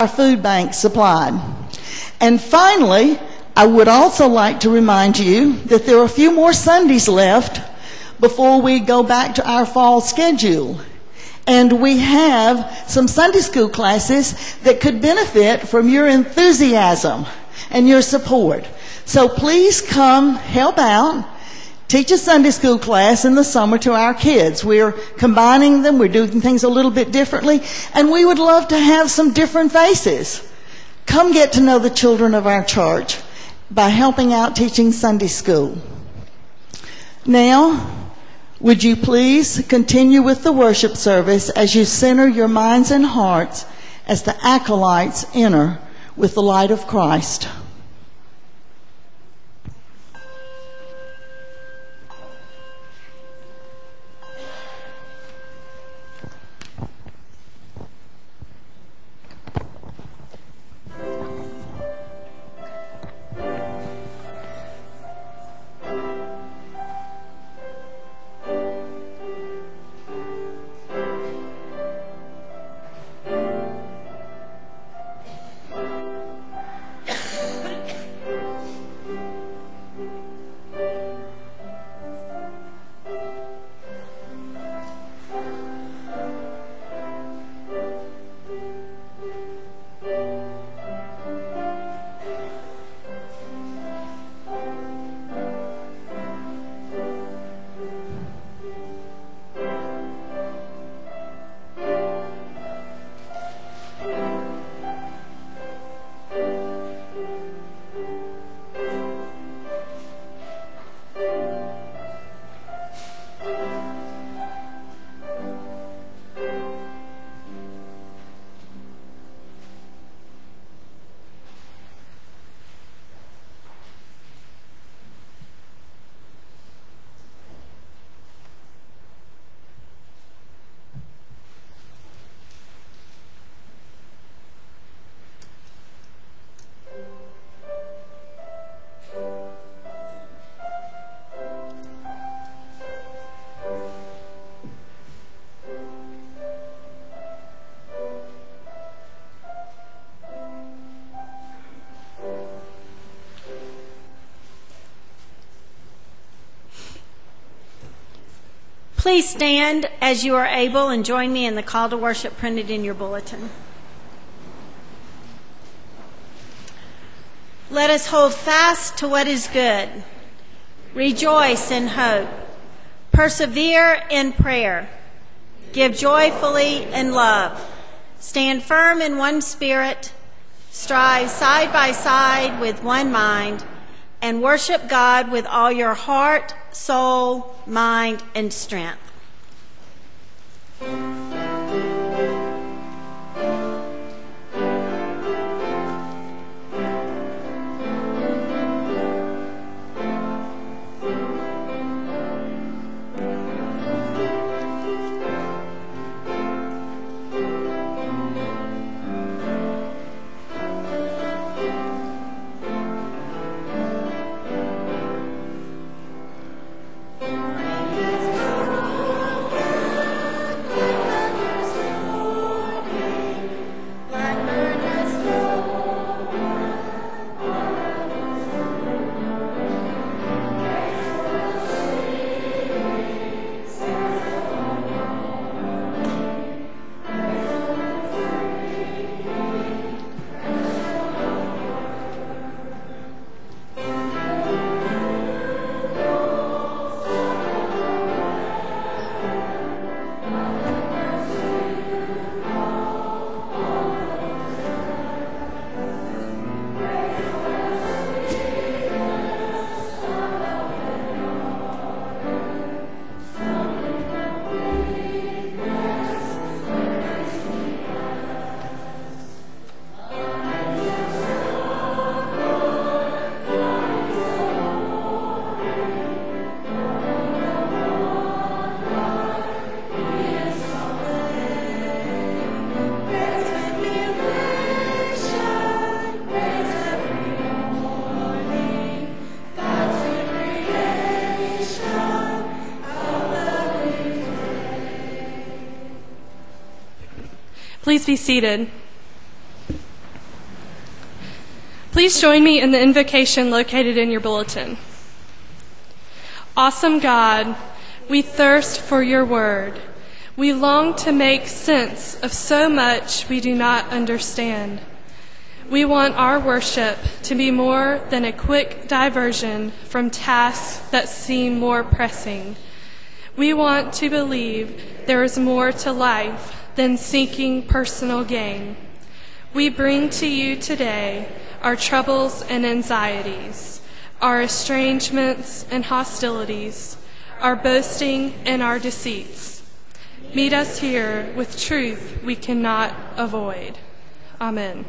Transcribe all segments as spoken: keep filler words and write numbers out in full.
our food bank supplied. And finally, I would also like to remind you that there are a few more Sundays left before we go back to our fall schedule. And we have some Sunday school classes that could benefit from your enthusiasm and your support. So please come help out. Teach a Sunday school class in the summer to our kids. We're combining them. We're doing things a little bit differently. And we would love to have some different faces. Come get to know the children of our church by helping out teaching Sunday school. Now, would you please continue with the worship service as you center your minds and hearts as the acolytes enter with the light of Christ. Please stand as you are able and join me in the call to worship printed in your bulletin. Let us hold fast to what is good. Rejoice in hope. Persevere in prayer. Give joyfully in love. Stand firm in one spirit. Strive side by side with one mind. And worship God with all your heart, soul, mind, and strength. Please be seated. Please join me in the invocation located in your bulletin. Awesome God, we thirst for your word. We long to make sense of so much we do not understand. We want our worship to be more than a quick diversion from tasks that seem more pressing. We want to believe there is more to life than seeking personal gain. We bring to you today our troubles and anxieties, our estrangements and hostilities, our boasting and our deceits. Meet us here with truth we cannot avoid. Amen.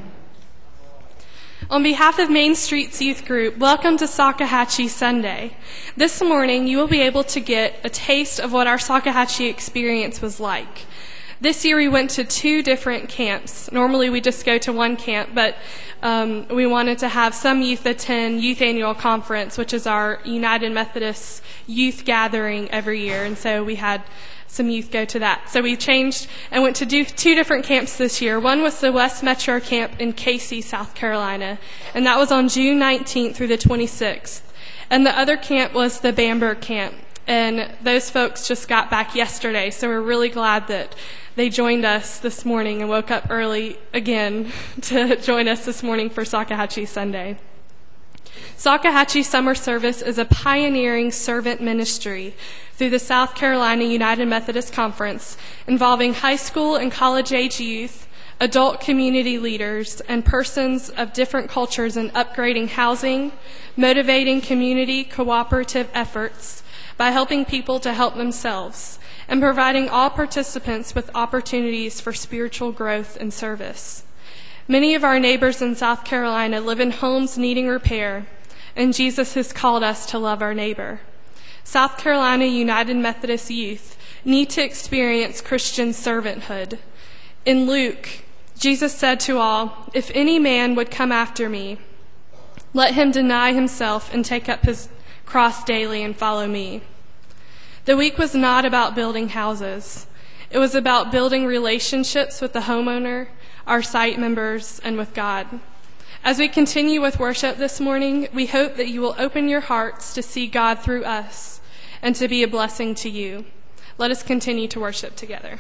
On behalf of Main Street's youth group, welcome to Salkehatchie Sunday. This morning, you will be able to get a taste of what our Salkehatchie experience was like. This year, we went to two different camps. Normally, we just go to one camp, but um, we wanted to have some youth attend Youth Annual Conference, which is our United Methodist youth gathering every year, and so we had some youth go to that. So we changed and went to do two different camps this year. One was the West Metro Camp in Casey, South Carolina, and that was on June nineteenth through the twenty-sixth. And the other camp was the Bamberg Camp, and those folks just got back yesterday, so we're really glad that they joined us this morning and woke up early again to join us this morning for Salkehatchie Sunday. Salkehatchie Summer Service is a pioneering servant ministry through the South Carolina United Methodist Conference involving high school and college-age youth, adult community leaders, and persons of different cultures in upgrading housing, motivating community cooperative efforts by helping people to help themselves, and providing all participants with opportunities for spiritual growth and service. Many of our neighbors in South Carolina live in homes needing repair, and Jesus has called us to love our neighbor. South Carolina United Methodist youth need to experience Christian servanthood. In Luke, Jesus said to all, "If any man would come after me, let him deny himself and take up his cross daily and follow me." The week was not about building houses. It was about building relationships with the homeowner, our site members, and with God. As we continue with worship this morning, we hope that you will open your hearts to see God through us and to be a blessing to you. Let us continue to worship together.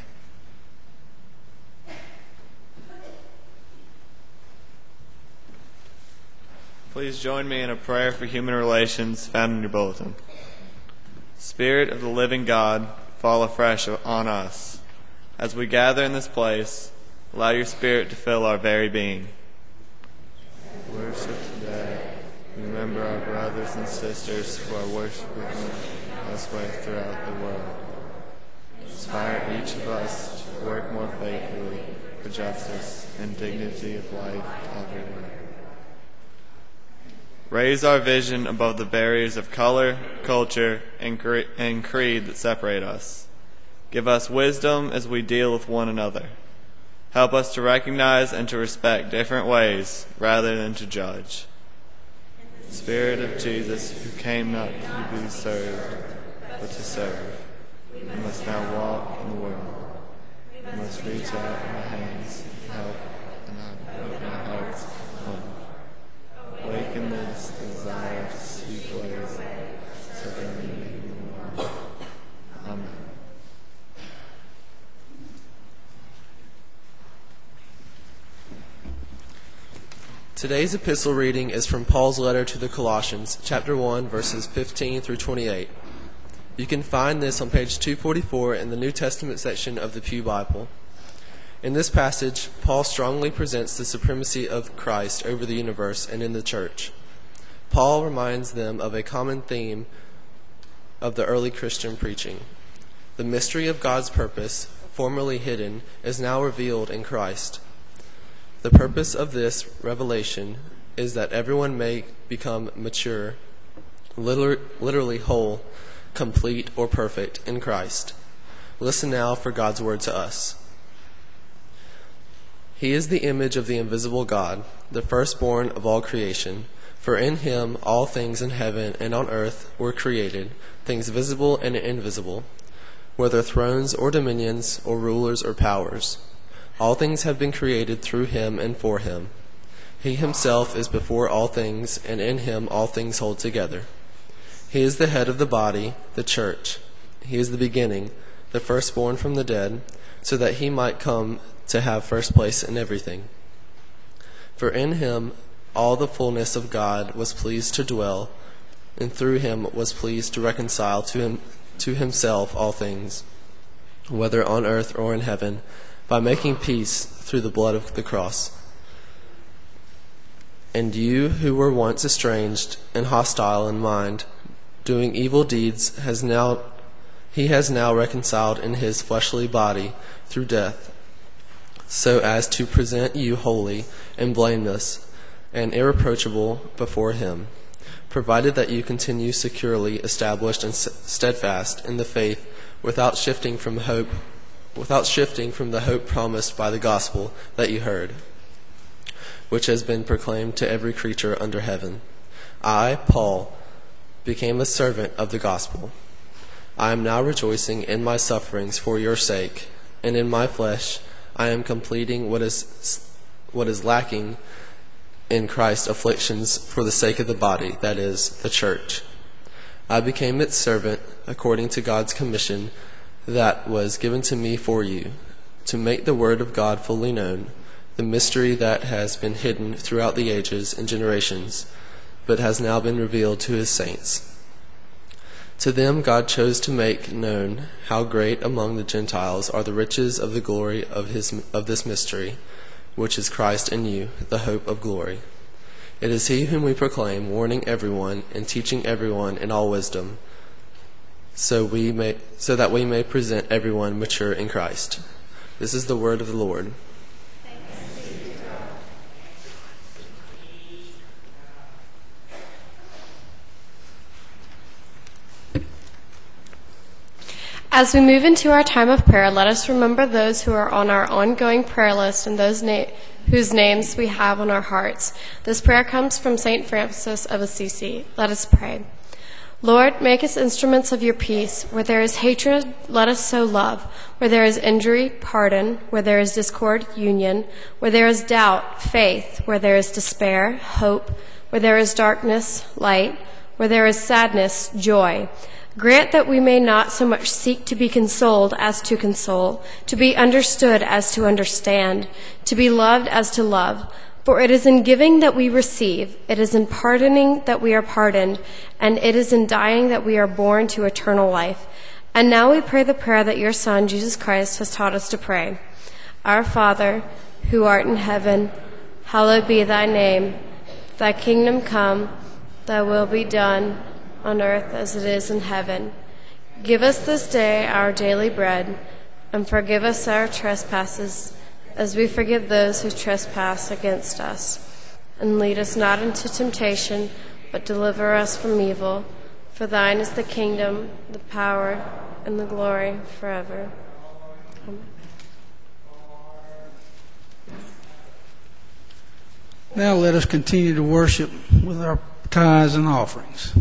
Please join me in a prayer for human relations found in your bulletin. Spirit of the living God, fall afresh on us. As we gather in this place, allow your Spirit to fill our very being. Worship today. Remember our brothers and sisters who are worshiping elsewhere throughout the world. Inspire each of us to work more faithfully for justice and dignity of life everywhere. Raise our vision above the barriers of color, culture, and, cre- and creed that separate us. Give us wisdom as we deal with one another. Help us to recognize and to respect different ways rather than to judge. Spirit of Jesus, who came not to be served, but to serve, we must now walk in the world. We must reach out our hands and help and not open our hearts home. Awaken this desire to seek ways so that we may be one. Amen. Today's epistle reading is from Paul's letter to the Colossians, chapter one, verses fifteen through twenty-eight. You can find this on page two forty-four in the New Testament section of the Pew Bible. In this passage, Paul strongly presents the supremacy of Christ over the universe and in the church. Paul reminds them of a common theme of the early Christian preaching. The mystery of God's purpose, formerly hidden, is now revealed in Christ. The purpose of this revelation is that everyone may become mature, literally whole, complete, or perfect in Christ. Listen now for God's word to us. He is the image of the invisible God, the firstborn of all creation. For in him all things in heaven and on earth were created, things visible and invisible, whether thrones or dominions or rulers or powers. All things have been created through him and for him. He himself is before all things, and in him all things hold together. He is the head of the body, the church. He is the beginning, the firstborn from the dead, so that he might come to have first place in everything. For in him all the fullness of God was pleased to dwell, and through him was pleased to reconcile to him to himself all things, whether on earth or in heaven, by making peace through the blood of the cross. And you who were once estranged and hostile in mind, doing evil deeds, has now he has now reconciled in his fleshly body through death, so as to present you holy and blameless and irreproachable before him, provided that you continue securely established and steadfast in the faith, without shifting from hope, without shifting from the hope promised by the gospel that you heard, which has been proclaimed to every creature under heaven. I, Paul, became a servant of the gospel. I am now rejoicing in my sufferings for your sake, and in my flesh I am completing what is what is lacking in Christ's afflictions for the sake of the body, that is, the church. I became its servant according to God's commission that was given to me for you, to make the word of God fully known, the mystery that has been hidden throughout the ages and generations, but has now been revealed to his saints. To them God chose to make known how great among the Gentiles are the riches of the glory of his of this mystery, which is Christ in you, the hope of glory. It is he whom we proclaim, warning everyone and teaching everyone in all wisdom, so we may so that we may present everyone mature in Christ. This is the word of the Lord. As we move into our time of prayer, let us remember those who are on our ongoing prayer list and those na- whose names we have on our hearts. This prayer comes from Saint Francis of Assisi. Let us pray. Lord, make us instruments of your peace. Where there is hatred, let us sow love. Where there is injury, pardon. Where there is discord, union. Where there is doubt, faith. Where there is despair, hope. Where there is darkness, light. Where there is sadness, joy. Grant that we may not so much seek to be consoled as to console, to be understood as to understand, to be loved as to love. For it is in giving that we receive, it is in pardoning that we are pardoned, and it is in dying that we are born to eternal life. And now we pray the prayer that your Son, Jesus Christ, has taught us to pray. Our Father, who art in heaven, hallowed be thy name. Thy kingdom come, thy will be done, on earth as it is in heaven. Give us this day our daily bread, and forgive us our trespasses, as we forgive those who trespass against us. And lead us not into temptation, but deliver us from evil. For thine is the kingdom, the power, and the glory forever. Amen. Now let us continue to worship with our tithes and offerings.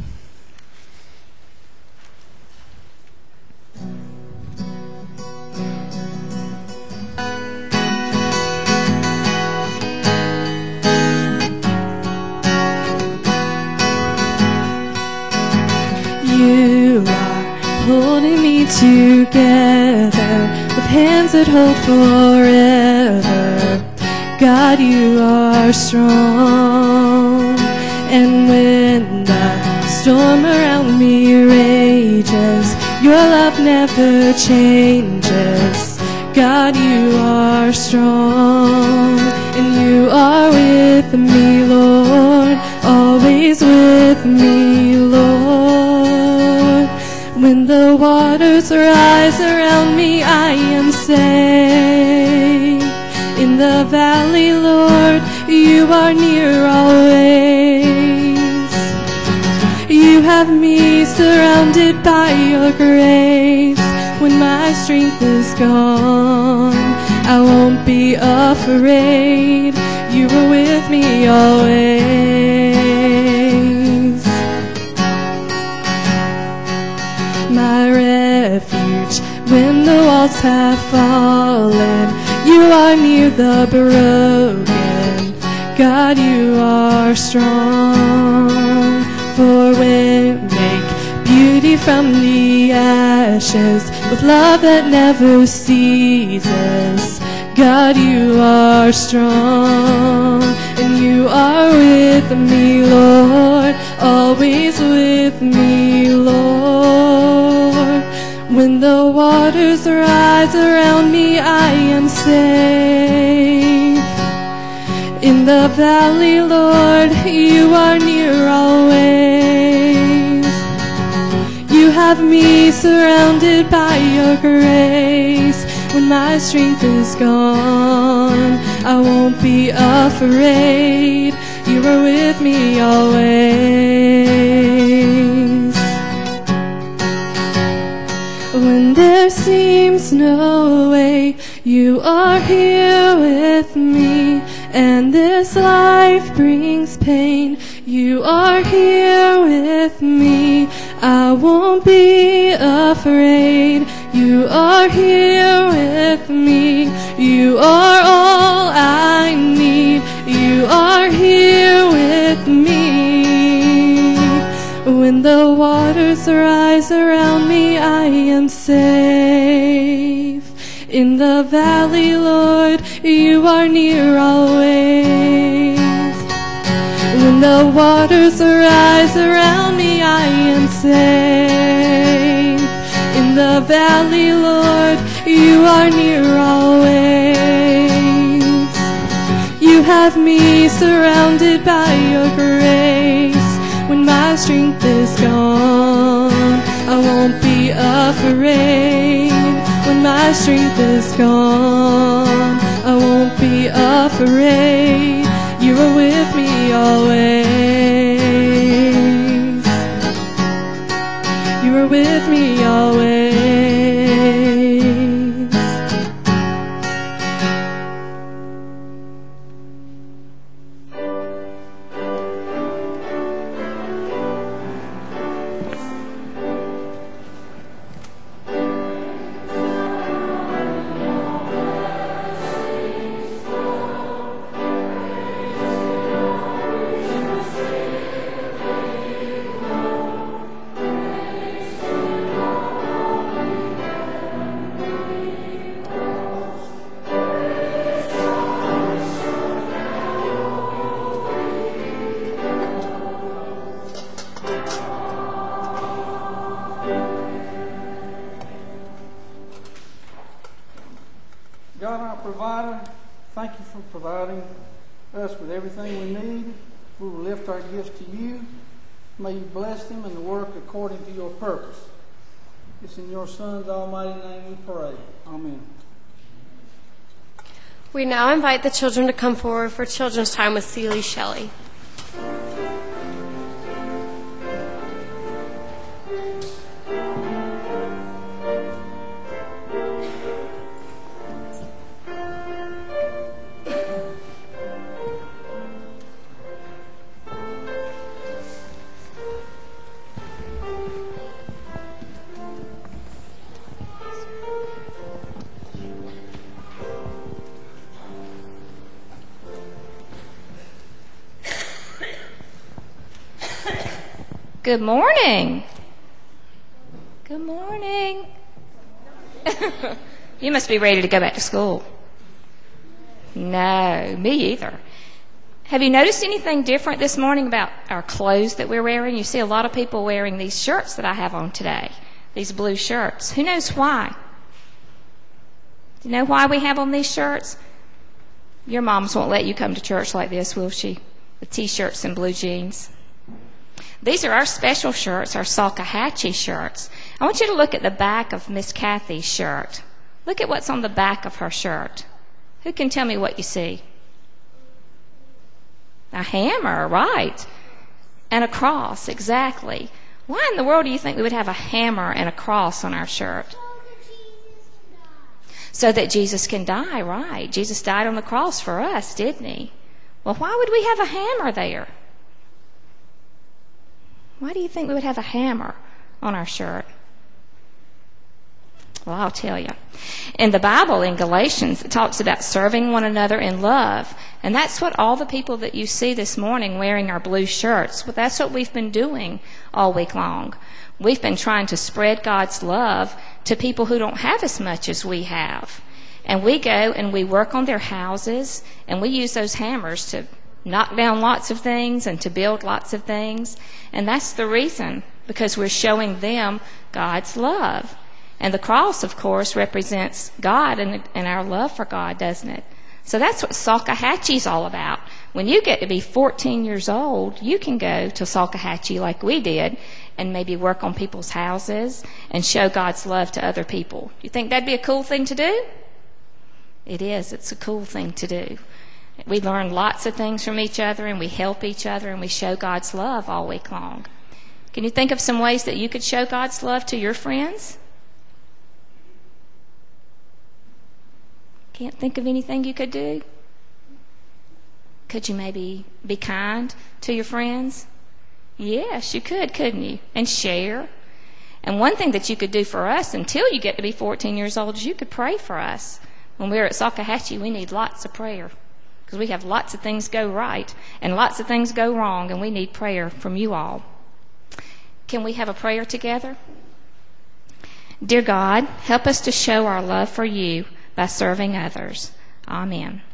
You are holding me together with hands that hold forever. God, you are strong, and when the storm around me rages, your love never changes. God, you are strong, and you are with me, Lord, always with me, Lord. When the waters rise around me, I am safe. In the valley, Lord, you are near always. You have me surrounded by your grace. When my strength is gone, I won't be afraid. You are with me always. My refuge when the walls have fallen, you are near the broken. God, you are strong. For women make beauty from the ashes with love that never ceases. God, you are strong, and you are with me, Lord, always with me, Lord. When the waters rise around me, I am safe. In the valley, Lord, you are near always. You have me surrounded by your grace. When my strength is gone, I won't be afraid. You are with me always. When there seems no way, you are here with me. And this life brings pain, you are here with me. I won't be afraid. You are here with me. You are all I need. You are here with me. When the waters rise around me, I am safe. In the valley, Lord, you are near always. When the waters rise around me, I am safe. In the valley, Lord, you are near always. You have me surrounded by your grace. When my strength is gone, I won't be afraid. When my strength is gone, I won't be afraid. You are with me always. You are with me always. God, our provider, thank you for providing us with everything we need. We will lift our gifts to you. May you bless them and the work according to your purpose. It's in your Son's almighty name we pray. Amen. We now invite the children to come forward for children's time with Celie Shelley. Good morning. Good morning. You must be ready to go back to school. No, me either. Have you noticed anything different this morning about our clothes that we're wearing? You see a lot of people wearing these shirts that I have on today, these blue shirts. Who knows why? Do you know why we have on these shirts? Your moms won't let you come to church like this, will she? With T-shirts and blue jeans. These are our special shirts, our Salkehatchie shirts. I want you to look at the back of Miss Kathy's shirt. Look at what's on the back of her shirt. Who can tell me what you see? A hammer, right. And a cross, exactly. Why in the world do you think we would have a hammer and a cross on our shirt? So that Jesus can die, right. Jesus died on the cross for us, didn't he? Well, why would we have a hammer there? Why do you think we would have a hammer on our shirt? Well, I'll tell you. In the Bible, in Galatians, it talks about serving one another in love. And that's what all the people that you see this morning wearing our blue shirts, well, that's what we've been doing all week long. We've been trying to spread God's love to people who don't have as much as we have. And we go and we work on their houses, and we use those hammers to knock down lots of things and to build lots of things. And that's the reason, because we're showing them God's love. And the cross, of course, represents God and, and our love for God, doesn't it? So that's what Salkehatchie's all about. When you get to be fourteen years old, you can go to Salkehatchie like we did and maybe work on people's houses and show God's love to other people. You think that'd be a cool thing to do? It is. It's a cool thing to do. We learn lots of things from each other, and we help each other, and we show God's love all week long. Can you think of some ways that you could show God's love to your friends? Can't think of anything you could do? Could you maybe be kind to your friends? Yes, you could, couldn't you? And share. And one thing that you could do for us until you get to be fourteen years old is you could pray for us. When we're at Salkehatchie, we need lots of prayer because we have lots of things go right and lots of things go wrong, and we need prayer from you all. Can we have a prayer together? Dear God, help us to show our love for you by serving others. Amen.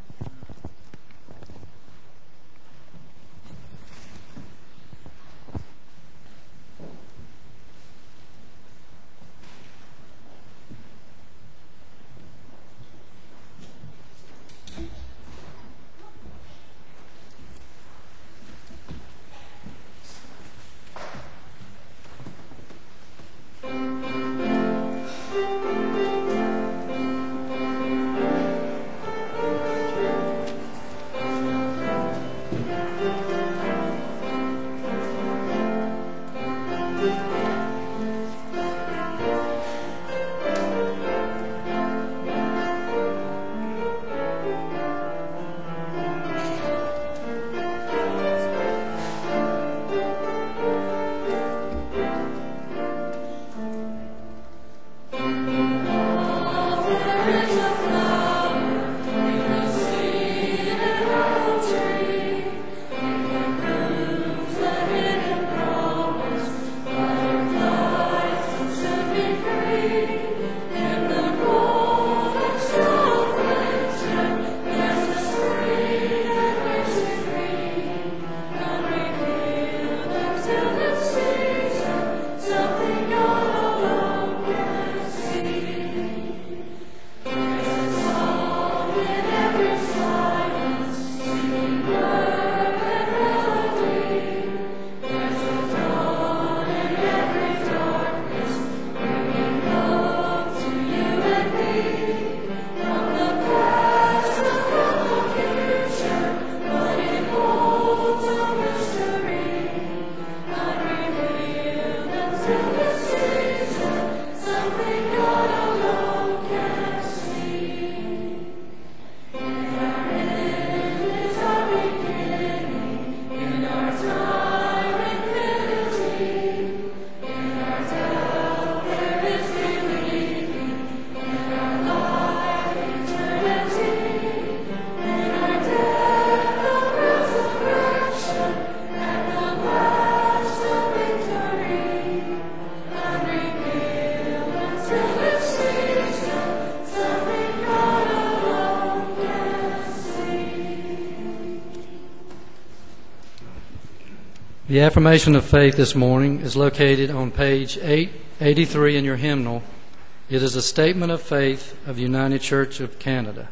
The affirmation of faith this morning is located on page eight eighty-three in your hymnal. It is a statement of faith of the United Church of Canada.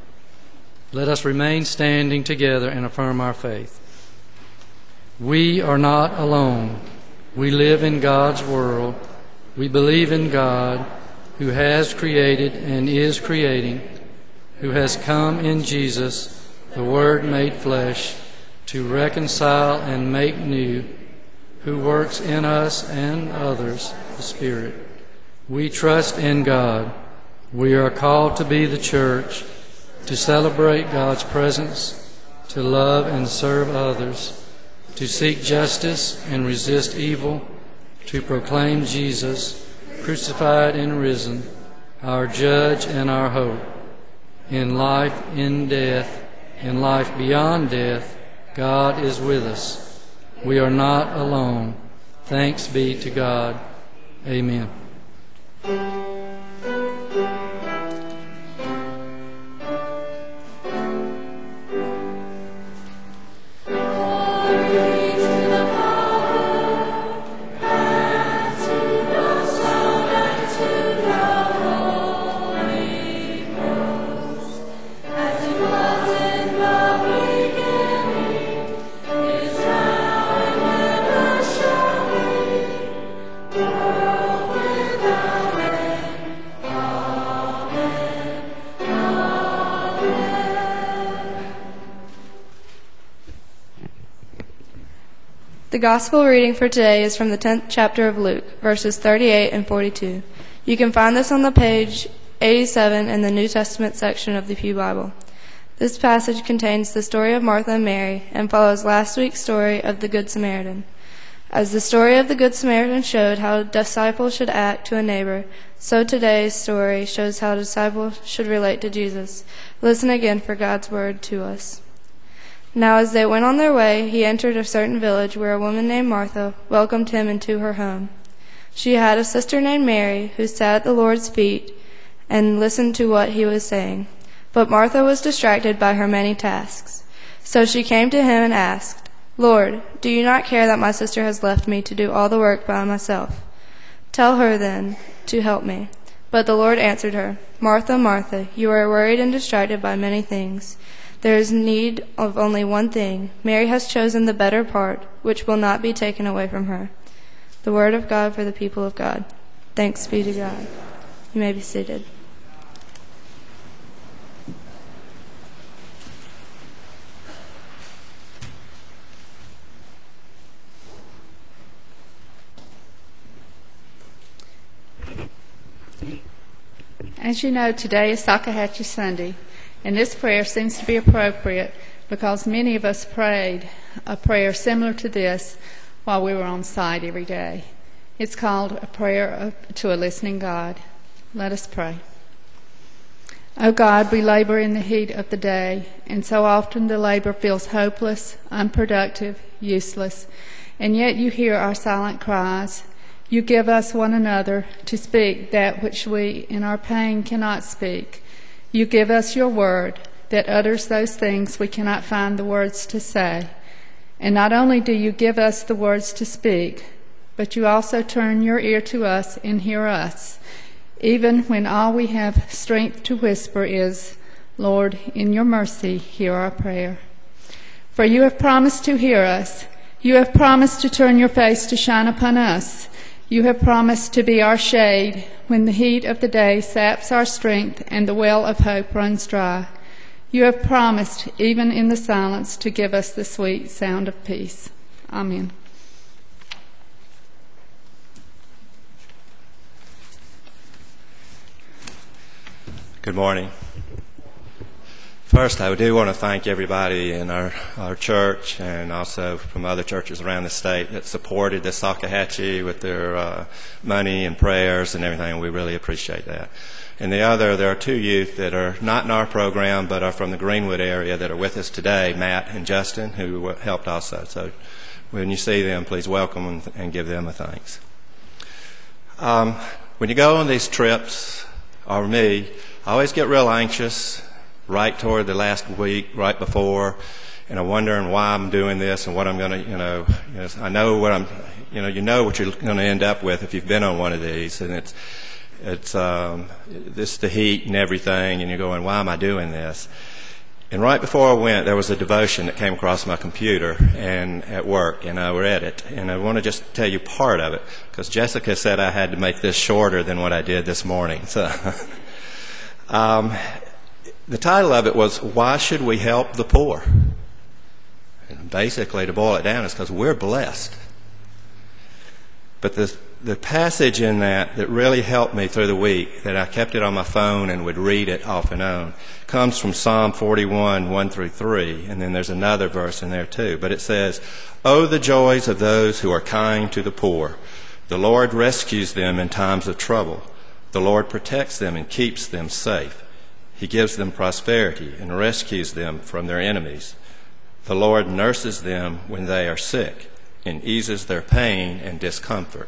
Let us remain standing together and affirm our faith. We are not alone. We live in God's world. We believe in God, who has created and is creating, who has come in Jesus, the Word made flesh, to reconcile and make new, who works in us and others, the Spirit. We trust in God. We are called to be the church, to celebrate God's presence, to love and serve others, to seek justice and resist evil, to proclaim Jesus, crucified and risen, our judge and our hope, in life, in death, in life beyond death, God is with us. We are not alone. Thanks be to God. Amen. The Gospel reading for today is from the tenth chapter of Luke, verses thirty-eight and forty-two. You can find this on the page eighty-seven in the New Testament section of the Pew Bible. This passage contains the story of Martha and Mary and follows last week's story of the Good Samaritan. As the story of the Good Samaritan showed how disciples should act to a neighbor, so today's story shows how disciples should relate to Jesus. Listen again for God's word to us. Now as they went on their way, he entered a certain village where a woman named Martha welcomed him into her home. She had a sister named Mary who sat at the Lord's feet and listened to what he was saying. But Martha was distracted by her many tasks. So she came to him and asked, "Lord, do you not care that my sister has left me to do all the work by myself? Tell her then to help me." But the Lord answered her, "Martha, Martha, you are worried and distracted by many things. There is need of only one thing. Mary has chosen the better part, which will not be taken away from her." The word of God for the people of God. Thanks be to God. You may be seated. As you know, today is Salkehatchie Sunday, and this prayer seems to be appropriate because many of us prayed a prayer similar to this while we were on site every day. It's called a prayer to a listening God. Let us pray. O God, we labor in the heat of the day, and so often the labor feels hopeless, unproductive, useless, and yet you hear our silent cries. You give us one another to speak that which we in our pain cannot speak. You give us your word that utters those things we cannot find the words to say. And not only do you give us the words to speak, but you also turn your ear to us and hear us, even when all we have strength to whisper is, "Lord, in your mercy, hear our prayer." For you have promised to hear us. You have promised to turn your face to shine upon us. You have promised to be our shade when the heat of the day saps our strength and the well of hope runs dry. You have promised, even in the silence, to give us the sweet sound of peace. Amen. Good morning. First, I do want to thank everybody in our, our church and also from other churches around the state that supported the Salkehatchie with their uh, money and prayers and everything. We really appreciate that. And the other, there are two youth that are not in our program but are from the Greenwood area that are with us today, Matt and Justin, who helped also. So when you see them, please welcome them and give them a thanks. Um, when you go on these trips, or me, I always get real anxious right toward the last week, right before, and I'm wondering why I'm doing this and what I'm going to, you know, you know, I know what I'm, you know, you know what you're going to end up with if you've been on one of these, and it's, it's, um, this the heat and everything, and you're going, why am I doing this? And right before I went, there was a devotion that came across my computer and at work, and I read it, and I want to just tell you part of it, because Jessica said I had to make this shorter than what I did this morning, so. um, The title of it was, Why Should We Help the Poor? And basically, to boil it down, is because we're blessed. But the, the passage in that that really helped me through the week, that I kept it on my phone and would read it off and on, comes from Psalm forty-one, one through three, and then there's another verse in there too. But it says, "Oh, the joys of those who are kind to the poor. The Lord rescues them in times of trouble. The Lord protects them and keeps them safe. He gives them prosperity and rescues them from their enemies. The Lord nurses them when they are sick and eases their pain and discomfort.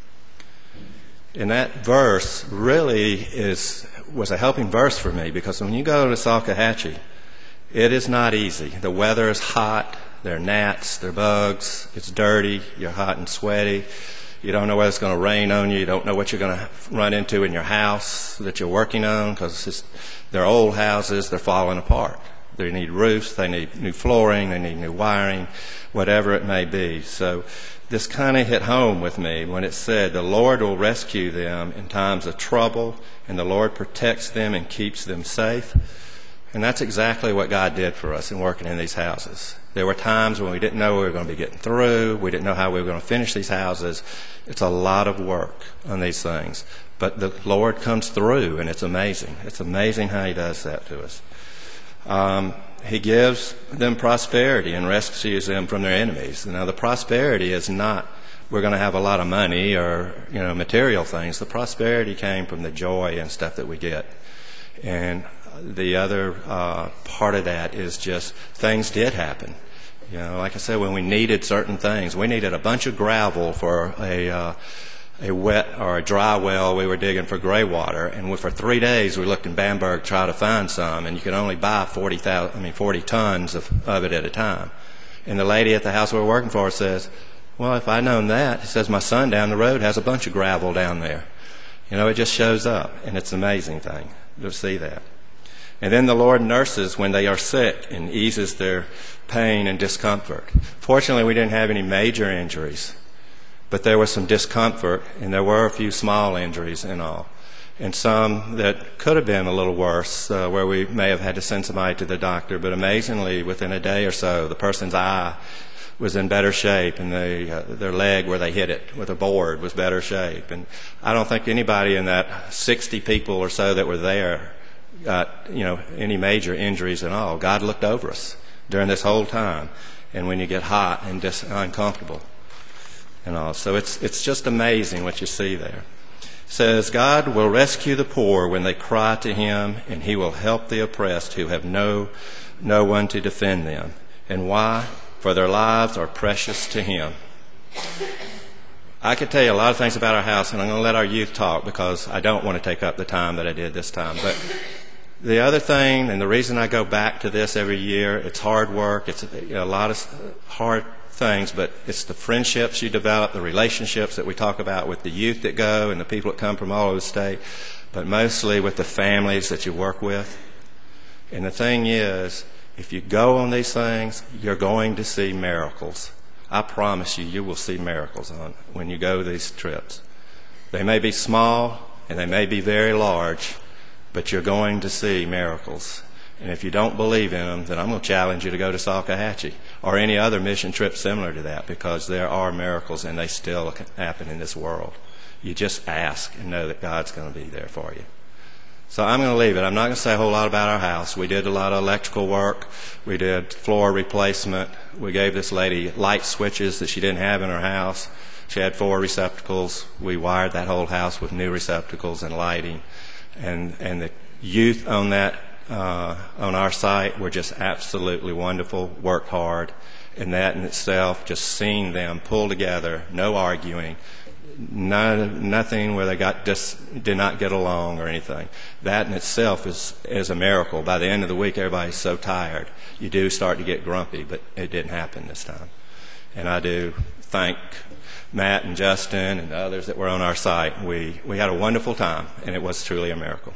And that verse really is was a helping verse for me, because when you go to Salkehatchie, it is not easy. The weather is hot. There are gnats, there are bugs. It's dirty. You're hot and sweaty. You don't know whether it's going to rain on you. You don't know what you're going to run into in your house that you're working on, because they're old houses. They're falling apart. They need roofs. They need new flooring. They need new wiring, whatever it may be. So this kind of hit home with me when it said the Lord will rescue them in times of trouble, and the Lord protects them and keeps them safe. And that's exactly what God did for us in working in these houses. There were times when we didn't know we were going to be getting through. We didn't know how we were going to finish these houses. It's a lot of work on these things. But the Lord comes through, and it's amazing. It's amazing how He does that to us. Um, he gives them prosperity and rescues them from their enemies. Now, the prosperity is not we're going to have a lot of money or, you know, material things. The prosperity came from the joy and stuff that we get. And the other uh, part of that is just things did happen. You know, like I said, when we needed certain things, we needed a bunch of gravel for a uh, a wet or a dry well we were digging for gray water, and we, for three days we looked in Bamberg to try to find some, and you could only buy forty thousand, I mean forty tons of, of it at a time. And the lady at the house we were working for says, "Well, if I'd known that," he says, "my son down the road has a bunch of gravel down there." You know, it just shows up, and it's an amazing thing to see that. And then the Lord nurses when they are sick and eases their pain and discomfort. Fortunately, we didn't have any major injuries, but there was some discomfort, and there were a few small injuries and all, and some that could have been a little worse, uh, where we may have had to send somebody to the doctor. But amazingly, within a day or so, the person's eye was in better shape, and they, uh, their leg where they hit it with a board was better shape. And I don't think anybody in that sixty people or so that were there got, you know, any major injuries at all. God looked over us during this whole time, and when you get hot and dis- uncomfortable and all. So it's it's just amazing what you see there. It says, God will rescue the poor when they cry to Him, and He will help the oppressed who have no no one to defend them. And why? For their lives are precious to Him. I could tell you a lot of things about our house, and I'm going to let our youth talk because I don't want to take up the time that I did this time. But the other thing, and the reason I go back to this every year, it's hard work. It's a, a lot of hard things, but it's the friendships you develop, the relationships that we talk about with the youth that go and the people that come from all over the state, but mostly with the families that you work with. And the thing is, if you go on these things, you're going to see miracles. I promise you, you will see miracles on when you go these trips. They may be small and they may be very large, but you're going to see miracles. And if you don't believe in them, then I'm going to challenge you to go to Salkehatchie or any other mission trip similar to that, because there are miracles and they still happen in this world. You just ask and know that God's going to be there for you. So I'm going to leave it. I'm not going to say a whole lot about our house. We did a lot of electrical work. We did floor replacement. We gave this lady light switches that she didn't have in her house. She had four receptacles. We wired that whole house with new receptacles and lighting. And and the youth on that uh, on our site were just absolutely wonderful, worked hard. And that in itself, just seeing them pull together, no arguing, No, nothing where they got dis, did not get along or anything. That in itself is is a miracle. By the end of the week, everybody's so tired. You do start to get grumpy, but it didn't happen this time. And I do thank Matt and Justin and others that were on our site. We we had a wonderful time, and it was truly a miracle.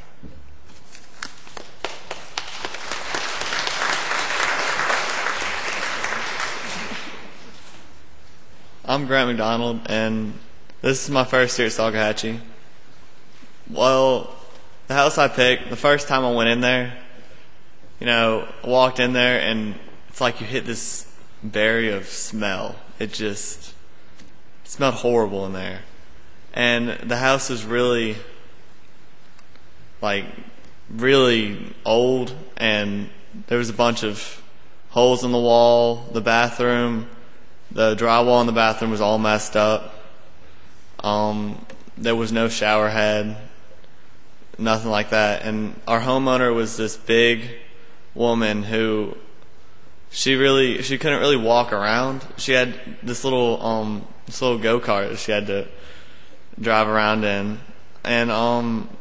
I'm Grant McDonald, and this is my first year at Salkehatchie. Well, the house I picked, the first time I went in there, you know, I walked in there and it's like you hit this barrier of smell. It just it smelled horrible in there. And the house was really, like, really old, and there was a bunch of holes in the wall. The bathroom, the drywall in the bathroom was all messed up. Um, there was no shower head. nothing like that. And our homeowner was this big woman who she really she couldn't really walk around. She had this little um this little go-kart she had to drive around in, and um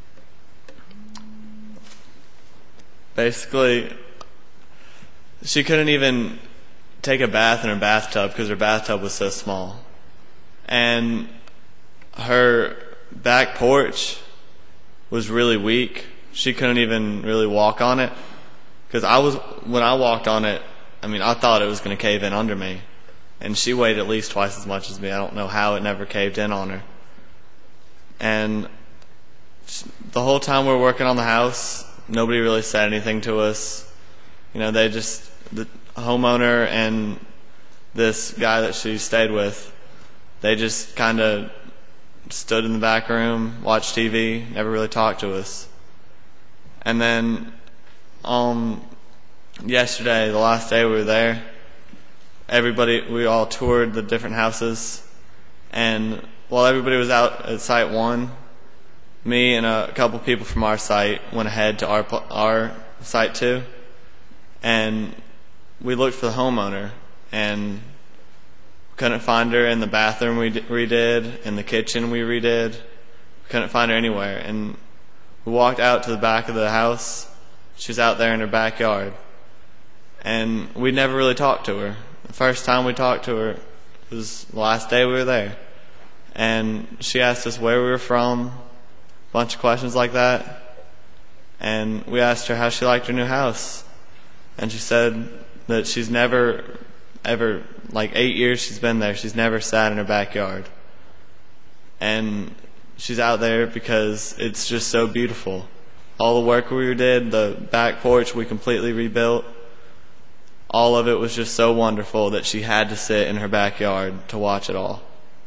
basically she couldn't even take a bath in her bathtub because her bathtub was so small. And her back porch was really weak. She couldn't even really walk on it. Because I was, when I walked on it, I mean, I thought it was going to cave in under me. And she weighed at least twice as much as me. I don't know how it never caved in on her. And the whole time we were working on the house, nobody really said anything to us. You know, they just, the homeowner and this guy that she stayed with, they just kind of stood in the back room, watched T V, never really talked to us. And then um, yesterday, the last day we were there, everybody, we all toured the different houses. And while everybody was out at site one, me and a couple people from our site went ahead to our our site two. And we looked for the homeowner, and couldn't find her in the bathroom we redid, in the kitchen we redid. Couldn't find her anywhere. And we walked out to the back of the house. She's out there in her backyard. And we never really talked to her. The first time we talked to her was the last day we were there. And she asked us where we were from, a bunch of questions like that. And we asked her how she liked her new house. And she said that she's never, ever, like eight years she's been there, she's never sat in her backyard. And she's out there because it's just so beautiful. All the work we did, the back porch we completely rebuilt, all of it was just so wonderful that she had to sit in her backyard to watch it all.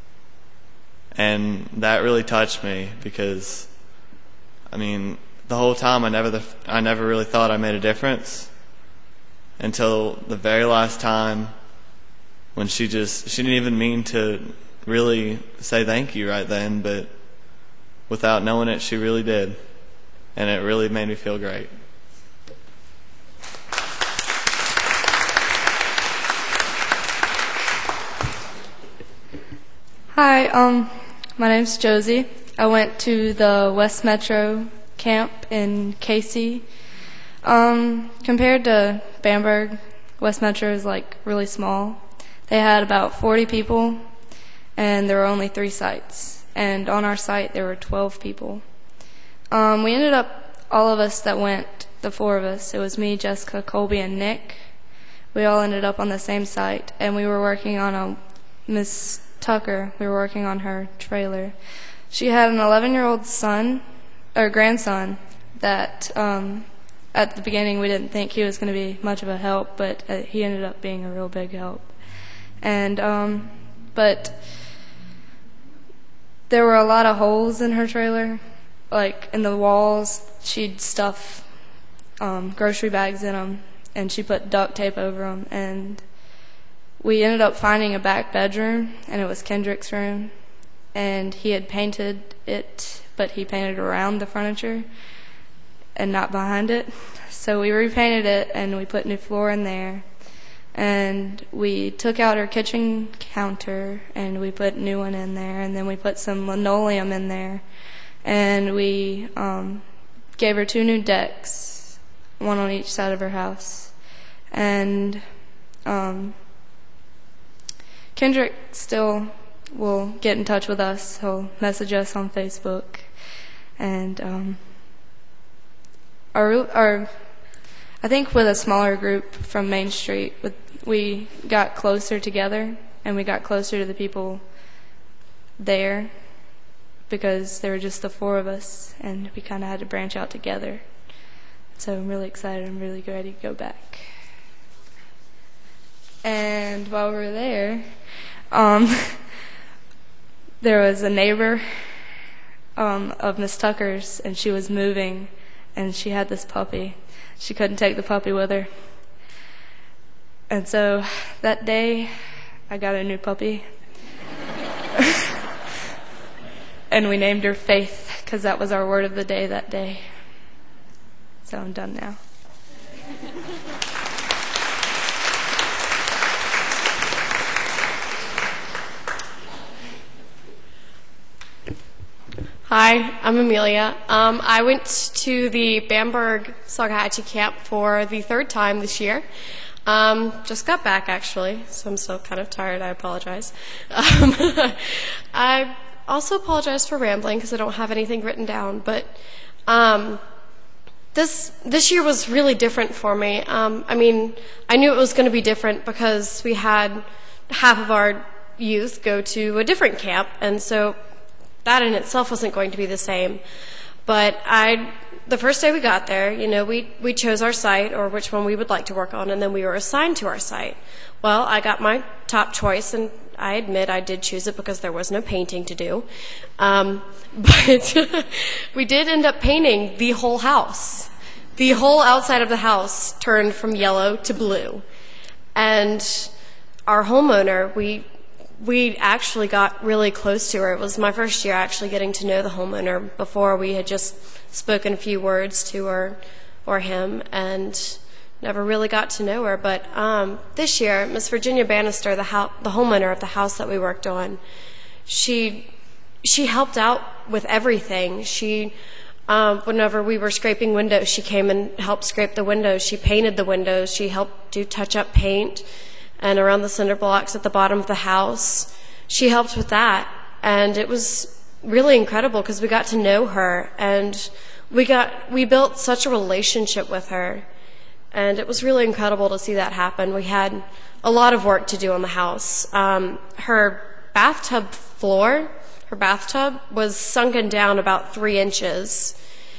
And that really touched me because, I mean, the whole time I never, I never really thought I made a difference until the very last time when she just, she didn't even mean to really say thank you right then, but without knowing it, she really did. And it really made me feel great. Hi, um, my name's Josie. I went to the West Metro camp in Casey. Um, compared to Bamberg, West Metro is like really small. They had about forty people, and there were only three sites. And on our site, there were twelve people. Um, we ended up, all of us that went, the four of us, it was me, Jessica, Colby, and Nick. We all ended up on the same site, and we were working on a Miss Tucker. We were working on her trailer. She had an eleven-year-old son, or grandson, that um, at the beginning we didn't think he was going to be much of a help, but uh, he ended up being a real big help. And um, but there were a lot of holes in her trailer, like in the walls. She'd stuff um, grocery bags in them, and she put duct tape over them. And we ended up finding a back bedroom, and it was Kendrick's room. And he had painted it, but he painted around the furniture and not behind it. So we repainted it, and we put new floor in there. And we took out her kitchen counter, and we put a new one in there. And then we put some linoleum in there. And we um, gave her two new decks, one on each side of her house. And um, Kendrick still will get in touch with us. He'll message us on Facebook. And um, our, our, I think with a smaller group from Main Street, with, we got closer together, and we got closer to the people there because there were just the four of us, and we kind of had to branch out together. So I'm really excited. I'm really ready to go back. And while we were there, um, there was a neighbor um, of Miss Tucker's, and she was moving, and she had this puppy. She couldn't take the puppy with her. And so that day, I got a new puppy. And we named her Faith, because that was our word of the day that day. So I'm done now. Hi, I'm Amelia. Um, I went to the Bamberg Salkehatchie camp for the third time this year. Um, just got back, actually, so I'm still kind of tired. I apologize. Um, I also apologize for rambling because I don't have anything written down. But um, this this year was really different for me. Um, I mean, I knew it was going to be different because we had half of our youth go to a different camp, and so that in itself wasn't going to be the same. But I, the first day we got there, you know, we, we chose our site or which one we would like to work on, and then we were assigned to our site. Well, I got my top choice, and I admit I did choose it because there was no painting to do. Um, but we did end up painting the whole house. The whole outside of the house turned from yellow to blue. And our homeowner, we we actually got really close to her. It was my first year actually getting to know the homeowner. Before we had just spoken a few words to her or him and never really got to know her. But um, this year, Miss Virginia Bannister, the, ho- the homeowner of the house that we worked on, she she helped out with everything. She, um, whenever we were scraping windows, she came and helped scrape the windows. She painted the windows. She helped do touch-up paint and around the cinder blocks at the bottom of the house. She helped with that. And it was really incredible because we got to know her, and we got we built such a relationship with her. And it was really incredible to see that happen. We had a lot of work to do on the house. Um, her bathtub floor, her bathtub was sunken down about three inches.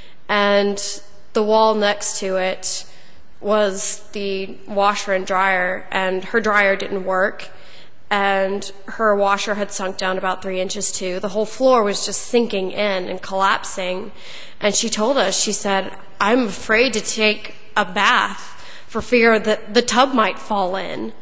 And the wall next to it was the washer and dryer, and her dryer didn't work, and her washer had sunk down about three inches too. The whole floor was just sinking in and collapsing. And she told us, she said, I'm afraid to take a bath for fear that the tub might fall in.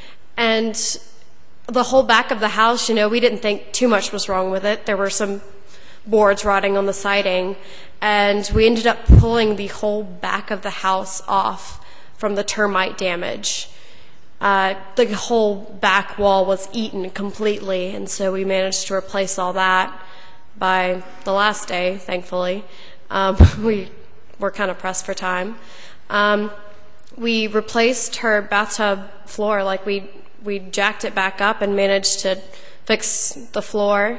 And the whole back of the house, you know, we didn't think too much was wrong with it. There were some boards rotting on the siding, and we ended up pulling the whole back of the house off from the termite damage. Uh, the whole back wall was eaten completely, and so we managed to replace all that by the last day, thankfully. Um, we were kind of pressed for time. Um, we replaced her bathtub floor, like we we jacked it back up and managed to fix the floor.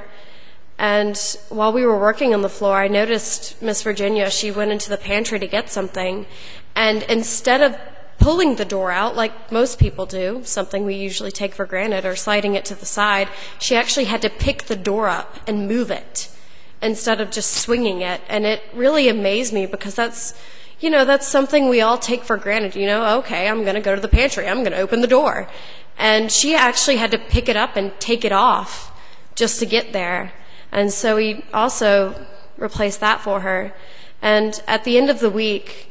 And while we were working on the floor, I noticed Miss Virginia, she went into the pantry to get something, and instead of pulling the door out like most people do, something we usually take for granted, or sliding it to the side, she actually had to pick the door up and move it instead of just swinging it. And it really amazed me because that's, you know, that's something we all take for granted. You know, okay, I'm going to go to the pantry. I'm going to open the door. And she actually had to pick it up and take it off just to get there. And so we also replaced that for her. And at the end of the week,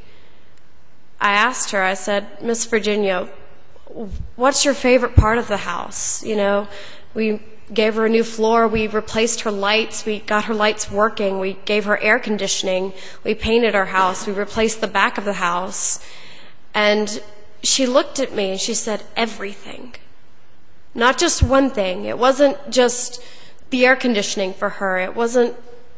I asked her, I said, Miss Virginia, what's your favorite part of the house? You know, we gave her a new floor. We replaced her lights. We got her lights working. We gave her air conditioning. We painted our house. We replaced the back of the house. And she looked at me and she said, everything. Not just one thing. It wasn't just the air conditioning for her. It wasn't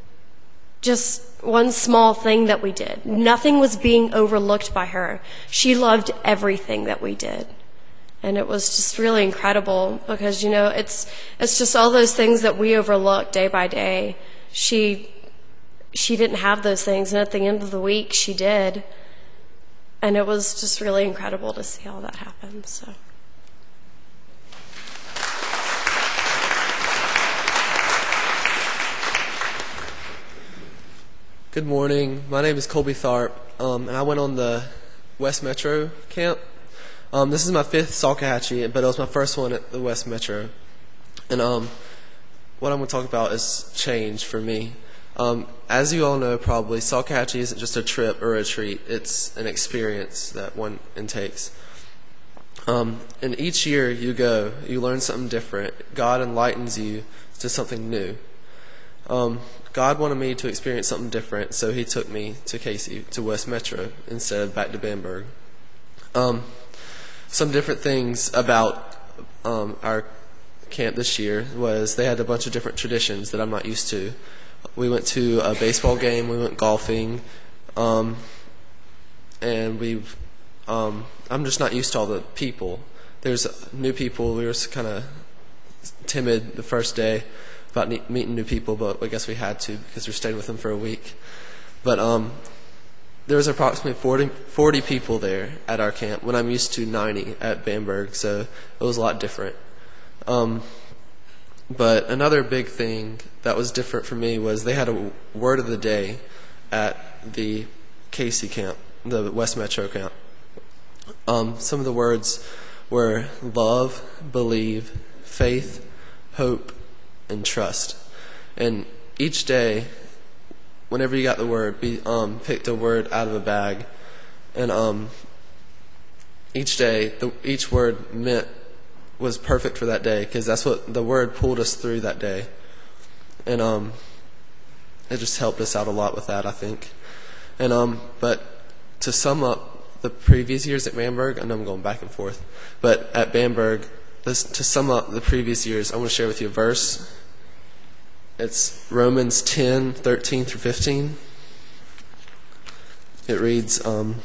just one small thing that we did. Nothing was being overlooked by her. She loved everything that we did. And it was just really incredible because, you know, it's it's just all those things that we overlook day by day. She she didn't have those things, and at the end of the week, she did. And it was just really incredible to see all that happen. So. Good morning. My name is Colby Tharp, um, and I went on the West Metro camp. Um, this is my fifth Salkehatchie, but it was my first one at the West Metro. And um, what I'm going to talk about is change for me. Um, as you all know, probably, Salkehatchie isn't just a trip or a retreat. It's an experience that one intakes. Um, and each year you go, you learn something different. God enlightens you to something new. Um, God wanted me to experience something different, so he took me to Casey, to West Metro, instead of back to Bamberg. Um, some different things about um, our camp this year was they had a bunch of different traditions that I'm not used to. We went to a baseball game, we went golfing, um, and we um, I'm just not used to all the people. There's new people. We were kind of timid the first day about ne- meeting new people, but I guess we had to because we stayed with them for a week. But um, there was approximately forty, forty people there at our camp when I'm used to ninety at Bamberg, so it was a lot different. Um, but another big thing that was different for me was they had a word of the day at the Casey camp, the West Metro camp. Um, some of the words were love, believe, faith, hope, and trust. And each day, whenever you got the word, we um, picked a word out of a bag. And um, each day, the, each word meant was perfect for that day because that's what the word pulled us through that day. And um, it just helped us out a lot with that, I think. And um, but to sum up the previous years at Bamberg, I know I'm going back and forth, but at Bamberg, this, to sum up the previous years, I want to share with you a verse. It's Romans ten, thirteen through fifteen. It reads, um,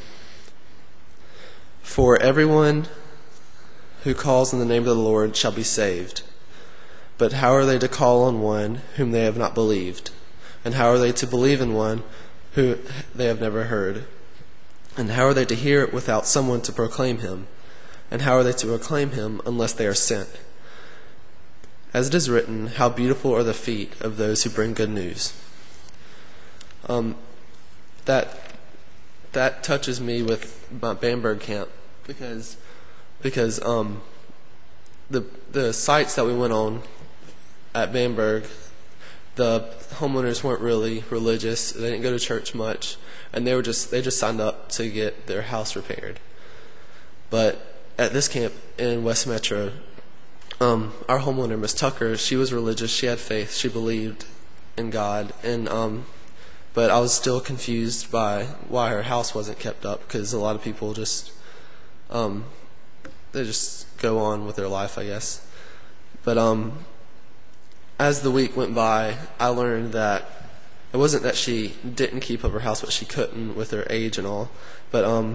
"For everyone who calls in the name of the Lord shall be saved. But how are they to call on one whom they have not believed? And how are they to believe in one who they have never heard? And how are they to hear without someone to proclaim him? And how are they to proclaim him unless they are sent? As it is written, how beautiful are the feet of those who bring good news." Um, that that touches me with my Bamberg camp because because um, the the sites that we went on at Bamberg, the homeowners weren't really religious. They didn't go to church much, and they were just they just signed up to get their house repaired. But at this camp in West Metro, um, our homeowner, Miss Tucker, she was religious. She had faith. She believed in God, and um, but I was still confused by why her house wasn't kept up because a lot of people just um, they just go on with their life, I guess. But um, as the week went by, I learned that it wasn't that she didn't keep up her house, but she couldn't with her age and all. But um,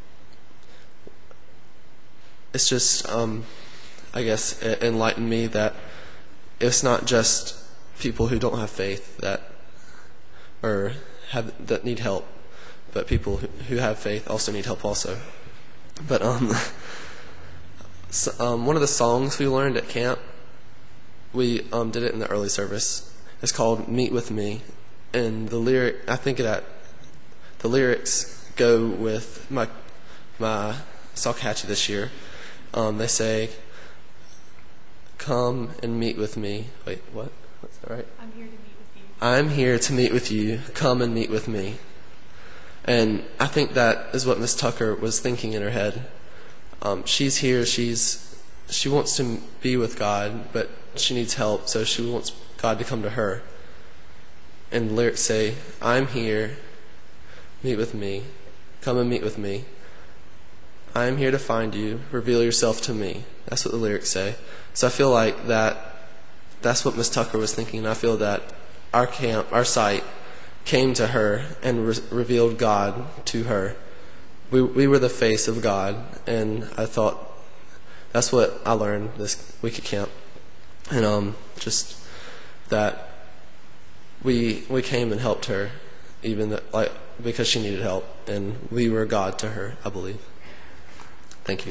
it's just, um, I guess, it enlightened me that it's not just people who don't have faith that or have that need help, but people who, who have faith also need help also. But um. So, um, one of the songs we learned at camp, we um, did it in the early service. It's called "Meet with Me," and the lyric, I think that the lyrics go with my my Salkehatchie this year. Um, they say, "Come and meet with me." Wait, what? What's that right? I'm here to meet with you. I'm here to meet with you. Come and meet with me. And I think that is what Miss Tucker was thinking in her head. Um, she's here, she's, she wants to be with God, but she needs help, so she wants God to come to her. And the lyrics say, "I'm here, meet with me, come and meet with me. I'm here to find you, reveal yourself to me." That's what the lyrics say. So I feel like that, that's what Miss Tucker was thinking, and I feel that our camp, our site, came to her and re- revealed God to her. We we were the face of God, and I thought that's what I learned this week at camp, and um just that we we came and helped her, even that, like because she needed help, and we were God to her, I believe. Thank you.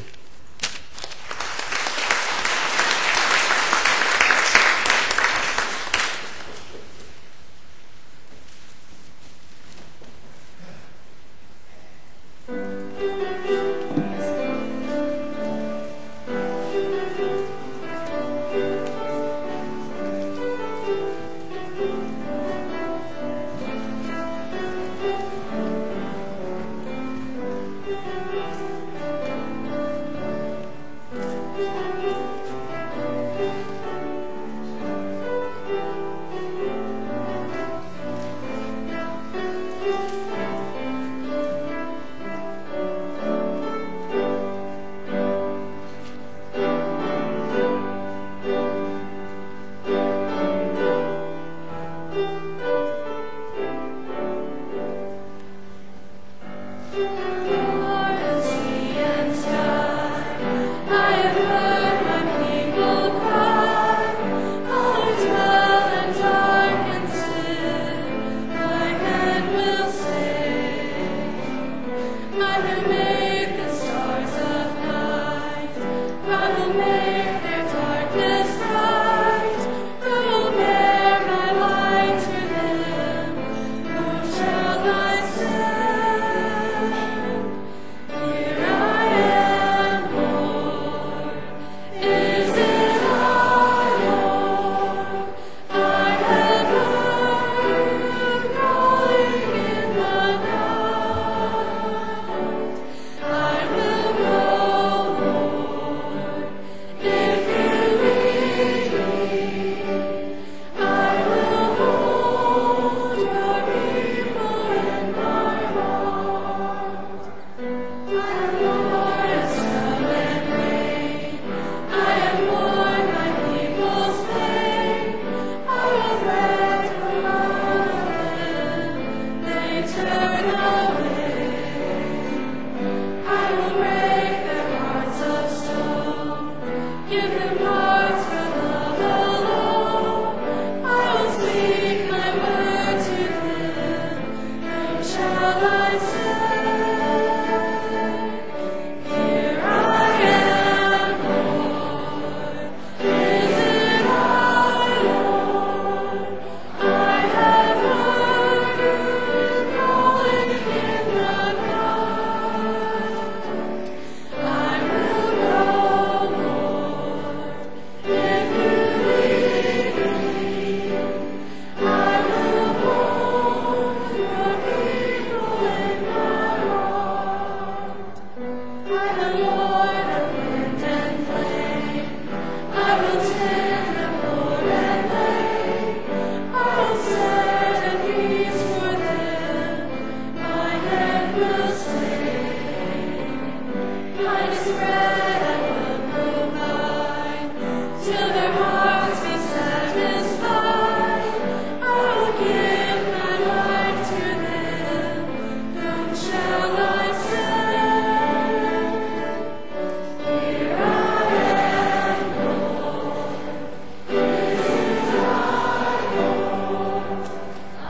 till their hearts be satisfied. I will give my life to them. Whom shall I send? Here I am, Lord. This is our Lord. I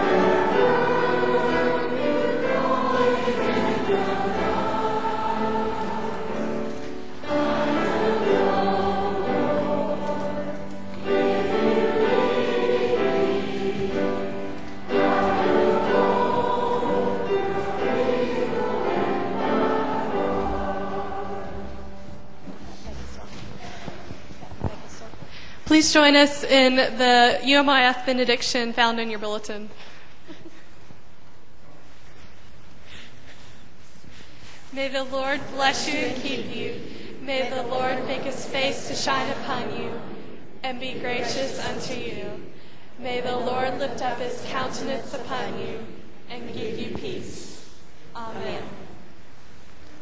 will be growing in your love. I will go, Lord, if you lead me. I will go, you're faithful and my Please join us in the U M I F benediction found in your bulletin. May the Lord bless you and keep you. May the Lord make his face to shine upon you and be gracious unto you. May the Lord lift up his countenance upon you and give you peace. Amen.